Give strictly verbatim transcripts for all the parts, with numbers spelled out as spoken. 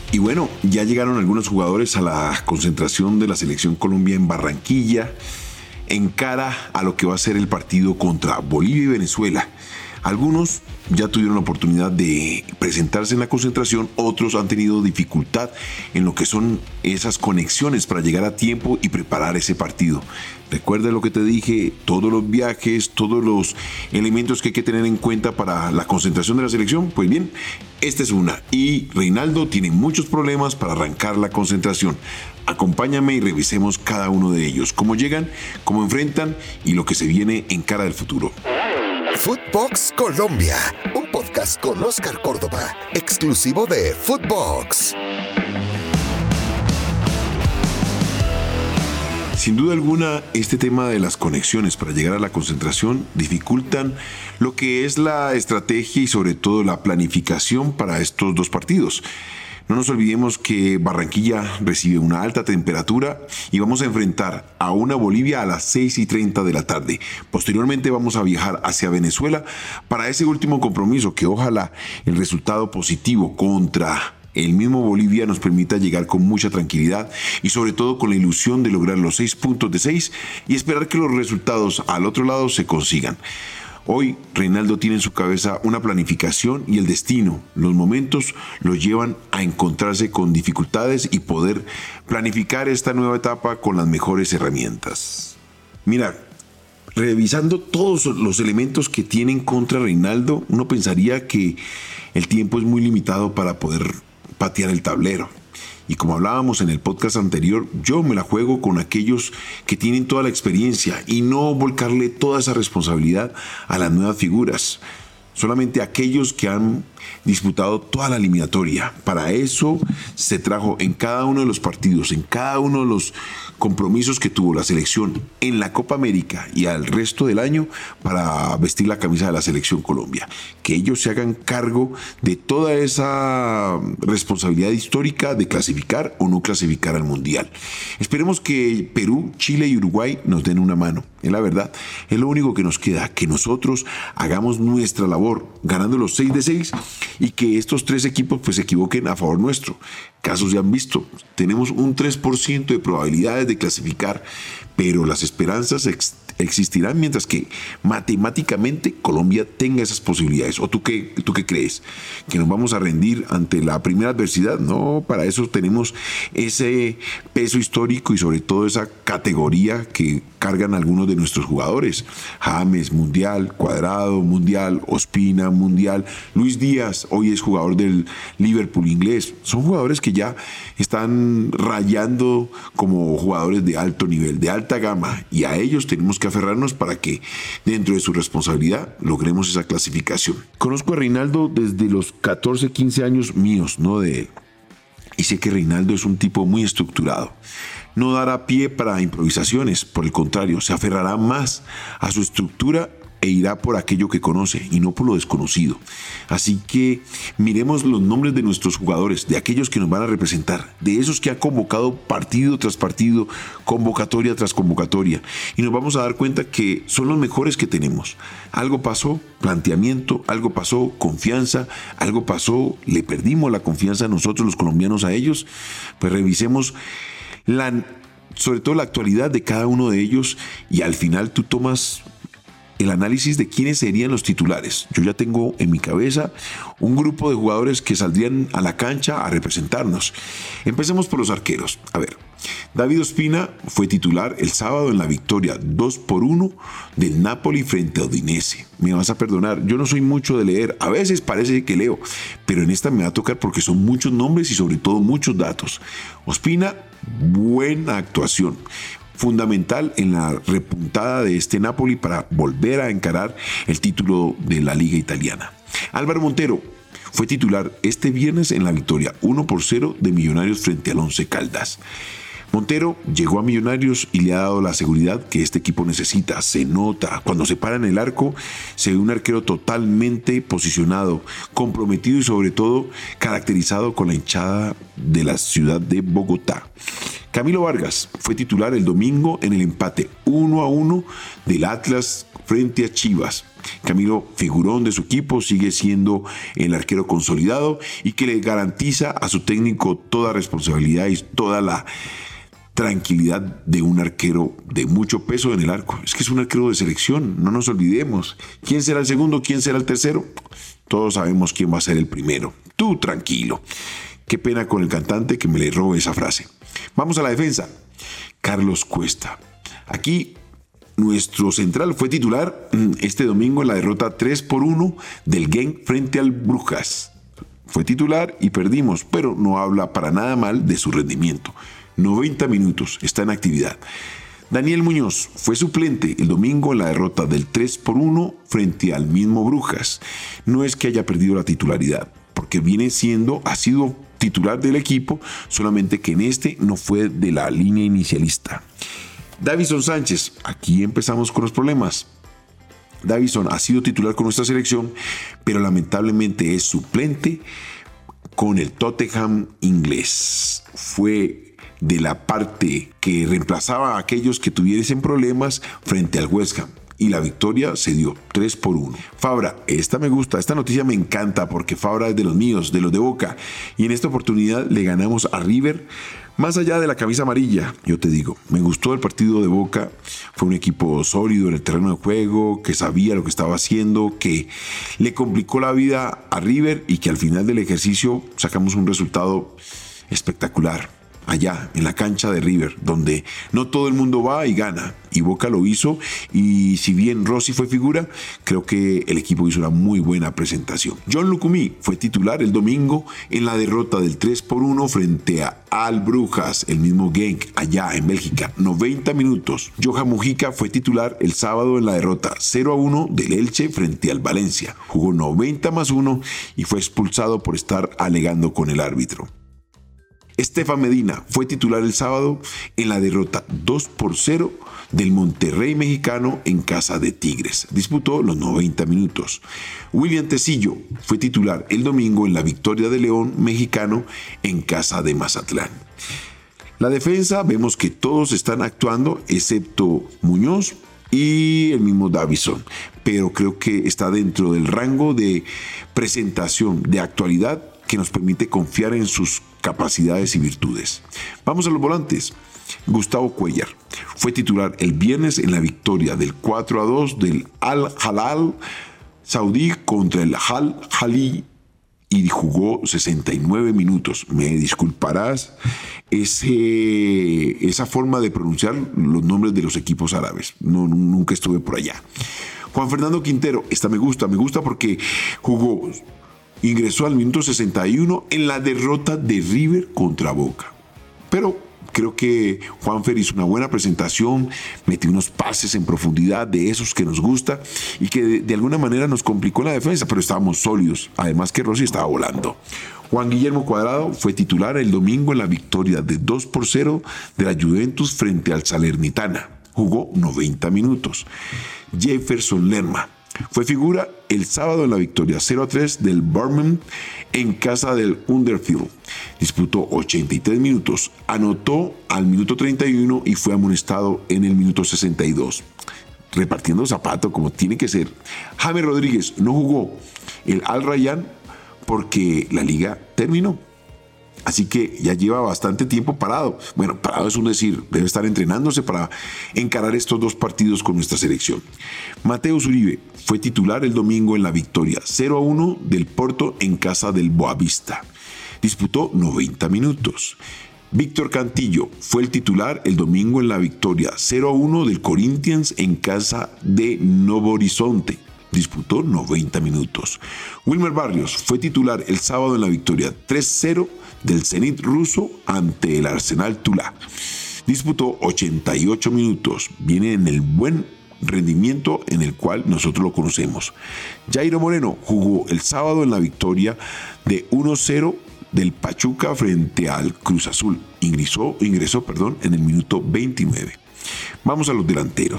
Y bueno, ya llegaron algunos jugadores a la concentración de la Selección Colombia en Barranquilla, en cara a lo que va a ser el partido contra Bolivia y Venezuela. Algunos ya tuvieron la oportunidad de presentarse en la concentración, otros han tenido dificultad en lo que son esas conexiones para llegar a tiempo y preparar ese partido. Recuerda lo que te dije, todos los viajes, todos los elementos que hay que tener en cuenta para la concentración de la selección. Pues bien, esta es una, y Reinaldo tiene muchos problemas para arrancar la concentración. Acompáñame y revisemos cada uno de ellos, cómo llegan, cómo enfrentan y lo que se viene en cara del futuro. Footbox Colombia, un podcast con Oscar Córdoba, exclusivo de Footbox. Sin duda alguna, este tema de las conexiones para llegar a la concentración dificultan lo que es la estrategia y sobre todo la planificación para estos dos partidos. No nos olvidemos que Barranquilla recibe una alta temperatura y vamos a enfrentar a una Bolivia a las seis y treinta de la tarde. Posteriormente vamos a viajar hacia Venezuela para ese último compromiso, que ojalá el resultado positivo contra el mismo Bolivia nos permita llegar con mucha tranquilidad y sobre todo con la ilusión de lograr los seis puntos de seis y esperar que los resultados al otro lado se consigan. Hoy Reinaldo tiene en su cabeza una planificación y el destino, los momentos los llevan a encontrarse con dificultades y poder planificar esta nueva etapa con las mejores herramientas. Mira, revisando todos los elementos que tiene en contra Reinaldo, uno pensaría que el tiempo es muy limitado para poder patear el tablero. Y como hablábamos en el podcast anterior, yo me la juego con aquellos que tienen toda la experiencia y no volcarle toda esa responsabilidad a las nuevas figuras. Solamente aquellos que han disputado toda la eliminatoria. Para eso se trajo en cada uno de los partidos, en cada uno de los compromisos que tuvo la selección en la Copa América y al resto del año para vestir la camisa de la Selección Colombia. Que ellos se hagan cargo de toda esa responsabilidad histórica de clasificar o no clasificar al Mundial. Esperemos que Perú, Chile y Uruguay nos den una mano. Es la verdad, es lo único que nos queda, que nosotros hagamos nuestra labor ganando los seis de seis y que estos tres equipos pues se equivoquen a favor nuestro. Casos ya han visto, tenemos un tres por ciento de probabilidades de clasificar, pero las esperanzas ex- existirán mientras que matemáticamente Colombia tenga esas posibilidades. ¿O tú qué, tú qué crees? ¿Que nos vamos a rendir ante la primera adversidad? No, para eso tenemos ese peso histórico y sobre todo esa categoría que cargan algunos de nuestros jugadores. James, mundial; Cuadrado, mundial; Ospina, mundial; Luis Díaz, hoy es jugador del Liverpool inglés. Son jugadores que ya están rayando como jugadores de alto nivel, de alta gama, y a ellos tenemos que aferrarnos para que dentro de su responsabilidad logremos esa clasificación. Conozco a Reinaldo desde los catorce, quince años míos, no de él, y sé que Reinaldo es un tipo muy estructurado. No dará pie para improvisaciones, por el contrario, se aferrará más a su estructura e irá por aquello que conoce y no por lo desconocido. Así que miremos los nombres de nuestros jugadores, de aquellos que nos van a representar, de esos que han convocado partido tras partido, convocatoria tras convocatoria, y nos vamos a dar cuenta que son los mejores que tenemos. Algo pasó, planteamiento; algo pasó, confianza; algo pasó, le perdimos la confianza nosotros los colombianos a ellos. Pues revisemos la, sobre todo la actualidad de cada uno de ellos, y al final tú tomas el análisis de quiénes serían los titulares. Yo ya tengo en mi cabeza un grupo de jugadores que saldrían a la cancha a representarnos. Empecemos por los arqueros. A ver, David Ospina fue titular el sábado en la victoria dos por uno del Napoli frente a Udinese. Me vas a perdonar, yo no soy mucho de leer, a veces parece que leo, pero en esta me va a tocar porque son muchos nombres y sobre todo muchos datos. Ospina, buena actuación, fundamental en la repuntada de este Napoli para volver a encarar el título de la Liga Italiana. Álvaro Montero fue titular este viernes en la victoria uno por cero de Millonarios frente al Once Caldas. Montero llegó a Millonarios y le ha dado la seguridad que este equipo necesita. Se nota, cuando se para en el arco, se ve un arquero totalmente posicionado, comprometido y sobre todo caracterizado con la hinchada de la ciudad de Bogotá. Camilo Vargas fue titular el domingo en el empate uno a uno del Atlas frente a Chivas. Camilo, figurón de su equipo, sigue siendo el arquero consolidado y que le garantiza a su técnico toda responsabilidad y toda la tranquilidad de un arquero de mucho peso en el arco. Es que es un arquero de selección, no nos olvidemos. ¿Quién será el segundo? ¿Quién será el tercero? Todos sabemos quién va a ser el primero. Tú tranquilo. Qué pena con el cantante que me le robe esa frase. Vamos a la defensa. Carlos Cuesta. Aquí nuestro central fue titular este domingo en la derrota tres por uno del Genk frente al Brujas. Fue titular y perdimos, pero no habla para nada mal de su rendimiento. noventa minutos, está en actividad. Daniel Muñoz fue suplente el domingo en la derrota del tres por uno frente al mismo Brujas. No es que haya perdido la titularidad, porque viene siendo, ha sido titular del equipo, solamente que en este no fue de la línea inicialista. Davison Sánchez, aquí empezamos con los problemas. Davison ha sido titular con nuestra selección, pero lamentablemente es suplente con el Tottenham inglés. Fue de la parte que reemplazaba a aquellos que tuviesen problemas frente al West Ham. Y la victoria se dio tres por uno. Fabra, esta me gusta, esta noticia me encanta porque Fabra es de los míos, de los de Boca. Y en esta oportunidad le ganamos a River. Más allá de la camisa amarilla, yo te digo, me gustó el partido de Boca. Fue un equipo sólido en el terreno de juego, que sabía lo que estaba haciendo, que le complicó la vida a River y que al final del ejercicio sacamos un resultado espectacular. Allá, en la cancha de River, donde no todo el mundo va y gana. Y Boca lo hizo, y si bien Rossi fue figura, creo que el equipo hizo una muy buena presentación. John Lucumí fue titular el domingo en la derrota del tres por uno frente a Al Brujas, el mismo Genk, allá en Bélgica, noventa minutos. Johan Mujica fue titular el sábado en la derrota cero a uno del Elche frente al Valencia. Jugó noventa más uno y fue expulsado por estar alegando con el árbitro. Estefan Medina fue titular el sábado en la derrota dos por cero del Monterrey mexicano en casa de Tigres. Disputó los noventa minutos. William Tecillo fue titular el domingo en la victoria de León mexicano en casa de Mazatlán. La defensa, vemos que todos están actuando excepto Muñoz y el mismo Davison, pero creo que está dentro del rango de presentación, de actualidad, que nos permite confiar en sus capacidades y virtudes. Vamos a los volantes. Gustavo Cuellar fue titular el viernes en la victoria del cuatro a dos del Al-Hilal Saudí contra el Al-Ahly y jugó sesenta y nueve minutos. Me disculparás ese, esa forma de pronunciar los nombres de los equipos árabes. No, nunca estuve por allá. Juan Fernando Quintero, esta me gusta, me gusta porque jugó... Ingresó al minuto sesenta y uno en la derrota de River contra Boca. Pero creo que Juanfer hizo una buena presentación, metió unos pases en profundidad de esos que nos gusta y que de, de alguna manera nos complicó la defensa, pero estábamos sólidos. Además que Rossi estaba volando. Juan Guillermo Cuadrado fue titular el domingo en la victoria de dos por cero de la Juventus frente al Salernitana. Jugó noventa minutos. Jefferson Lerma fue figura el sábado en la victoria cero a tres del Bournemouth en casa del Huddersfield. Disputó ochenta y tres minutos, anotó al minuto treinta y uno y fue amonestado en el minuto sesenta y dos. Repartiendo zapato como tiene que ser. James Rodríguez no jugó el Al Rayyan porque la liga terminó. Así que ya lleva bastante tiempo parado. Bueno, parado es un decir, debe estar entrenándose para encarar estos dos partidos con nuestra selección. Mateus Uribe fue titular el domingo en la victoria cero a uno del Porto en casa del Boavista. Disputó noventa minutos. Víctor Cantillo fue el titular el domingo en la victoria cero a uno del Corinthians en casa de Novo Horizonte. Disputó noventa minutos. Wilmer Barrios fue titular el sábado en la victoria tres cero del Zenit ruso ante el Arsenal Tula. Disputó ochenta y ocho minutos. Viene en el buen rendimiento en el cual nosotros lo conocemos. Jairo Moreno jugó el sábado en la victoria de uno cero del Pachuca frente al Cruz Azul. Ingresó, ingresó perdón, en el minuto veintinueve. Vamos a los delanteros.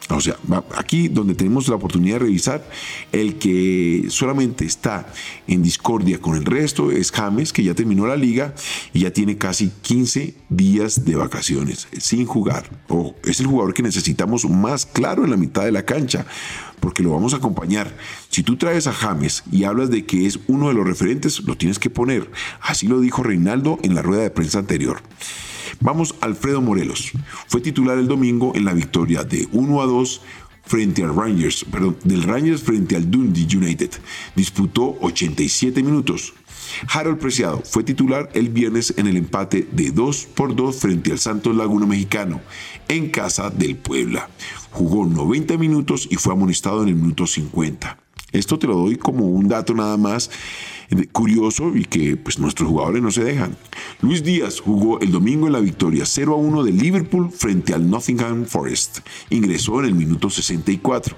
O sea, aquí donde tenemos la oportunidad de revisar, el que solamente está en discordia con el resto es James, que ya terminó la liga y ya tiene casi quince días de vacaciones sin jugar. Oh, es el jugador que necesitamos más claro en la mitad de la cancha, porque lo vamos a acompañar. Si tú traes a James y hablas de que es uno de los referentes, lo tienes que poner. Así lo dijo Reinaldo en la rueda de prensa anterior. Vamos, Alfredo Morelos. Fue titular el domingo en la victoria de uno a dos frente al Rangers, perdón, del Rangers frente al Dundee United. Disputó ochenta y siete minutos. Harold Preciado fue titular el viernes en el empate de dos por dos frente al Santos Laguna Mexicano en casa del Puebla. Jugó noventa minutos y fue amonestado en el minuto cincuenta. Esto te lo doy como un dato nada más curioso y que pues nuestros jugadores no se dejan. Luis Díaz jugó el domingo en la victoria cero a uno de Liverpool frente al Nottingham Forest. Ingresó en el minuto sesenta y cuatro.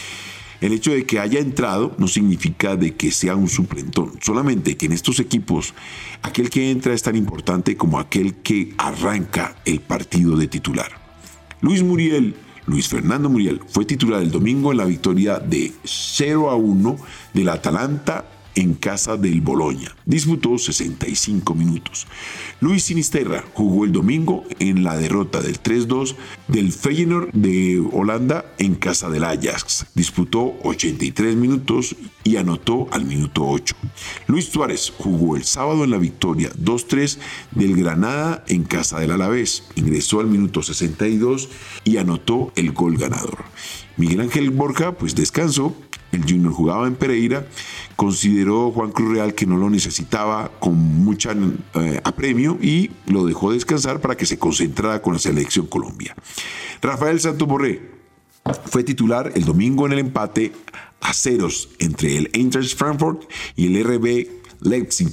El hecho de que haya entrado no significa de que sea un suplentón, solamente que en estos equipos aquel que entra es tan importante como aquel que arranca el partido de titular. Luis Muriel Luis Fernando Muriel fue titular el domingo en la victoria de cero a uno del Atalanta en casa del Bologna. Disputó sesenta y cinco minutos. Luis Sinisterra jugó el domingo en la derrota del tres dos del Feyenoord de Holanda en casa del Ajax. Disputó ochenta y tres minutos y anotó al minuto ocho. Luis Suárez jugó el sábado en la victoria dos tres del Granada en casa del Alavés. Ingresó al minuto sesenta y dos y anotó el gol ganador. Miguel Ángel Borja pues descansó. El Junior jugaba en Pereira, consideró Juan Cruz Real que no lo necesitaba con mucha eh, apremio y lo dejó descansar para que se concentrara con la selección Colombia. Rafael Santos Borré fue titular el domingo en el empate a ceros entre el Eintracht Frankfurt y el R B Leipzig.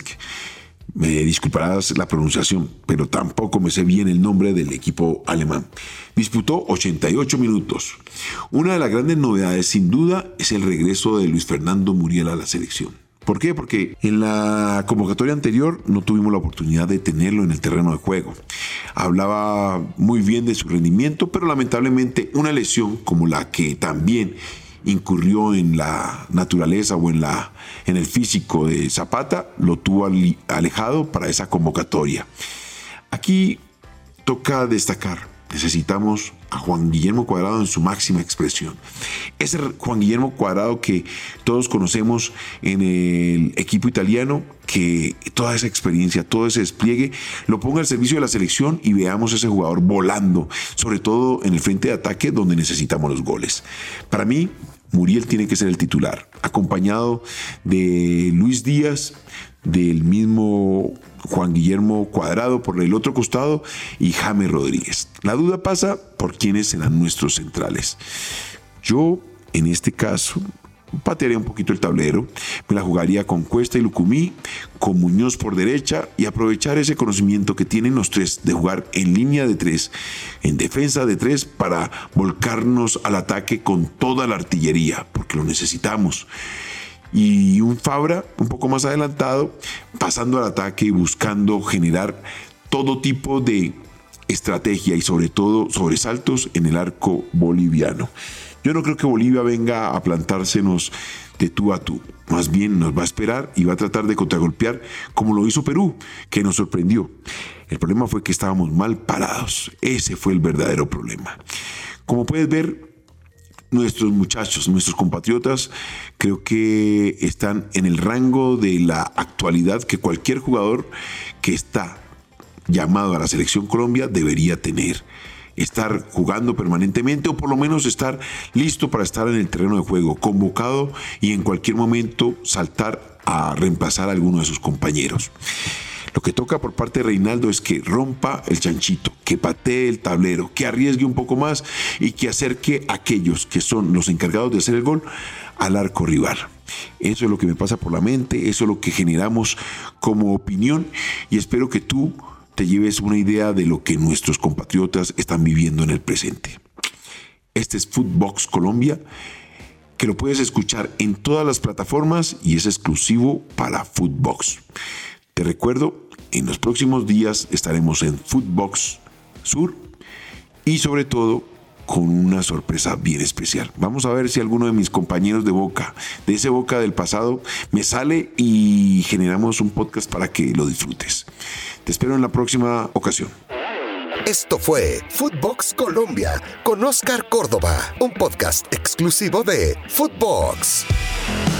Me disculparás la pronunciación, pero tampoco me sé bien el nombre del equipo alemán. Disputó ochenta y ocho minutos. Una de las grandes novedades, sin duda, es el regreso de Luis Fernando Muriel a la selección. ¿Por qué? Porque en la convocatoria anterior no tuvimos la oportunidad de tenerlo en el terreno de juego. Hablaba muy bien de su rendimiento, pero lamentablemente una lesión como la que también incurrió en la naturaleza o en, la, en el físico de Zapata, lo tuvo alejado para esa convocatoria. Aquí toca destacar, necesitamos a Juan Guillermo Cuadrado en su máxima expresión. Ese Juan Guillermo Cuadrado que todos conocemos en el equipo italiano, que toda esa experiencia, todo ese despliegue, lo ponga al servicio de la selección y veamos a ese jugador volando, sobre todo en el frente de ataque donde necesitamos los goles. Para mí, Muriel tiene que ser el titular, acompañado de Luis Díaz, del mismo Juan Guillermo Cuadrado por el otro costado y James Rodríguez. La duda pasa por quiénes serán nuestros centrales. Yo, en este caso, patearía un poquito el tablero, me la jugaría con Cuesta y Lucumí, con Muñoz por derecha y aprovechar ese conocimiento que tienen los tres de jugar en línea de tres, en defensa de tres, para volcarnos al ataque con toda la artillería, porque lo necesitamos. Y un Fabra un poco más adelantado, pasando al ataque y buscando generar todo tipo de estrategia y sobre todo sobresaltos en el arco boliviano. Yo no creo que Bolivia venga a plantársenos de tú a tú. Más bien nos va a esperar y va a tratar de contragolpear como lo hizo Perú, que nos sorprendió. El problema fue que estábamos mal parados. Ese fue el verdadero problema. Como puedes ver, nuestros muchachos, nuestros compatriotas, creo que están en el rango de la actualidad que cualquier jugador que está llamado a la Selección Colombia debería tener. Estar jugando permanentemente o por lo menos estar listo para estar en el terreno de juego, convocado y en cualquier momento saltar a reemplazar a alguno de sus compañeros. Lo que toca por parte de Reinaldo es que rompa el chanchito, que patee el tablero, que arriesgue un poco más y que acerque a aquellos que son los encargados de hacer el gol al arco rival. Eso es lo que me pasa por la mente, eso es lo que generamos como opinión y espero que tú te lleves una idea de lo que nuestros compatriotas están viviendo en el presente. Este es Footbox Colombia, que lo puedes escuchar en todas las plataformas y es exclusivo para Footbox. Te recuerdo, en los próximos días estaremos en Footbox Sur y sobre todo con una sorpresa bien especial. Vamos a ver si alguno de mis compañeros de Boca, de ese Boca del pasado, me sale y generamos un podcast para que lo disfrutes. Te espero en la próxima ocasión. Esto fue Footbox Colombia con Oscar Córdoba, un podcast exclusivo de Footbox.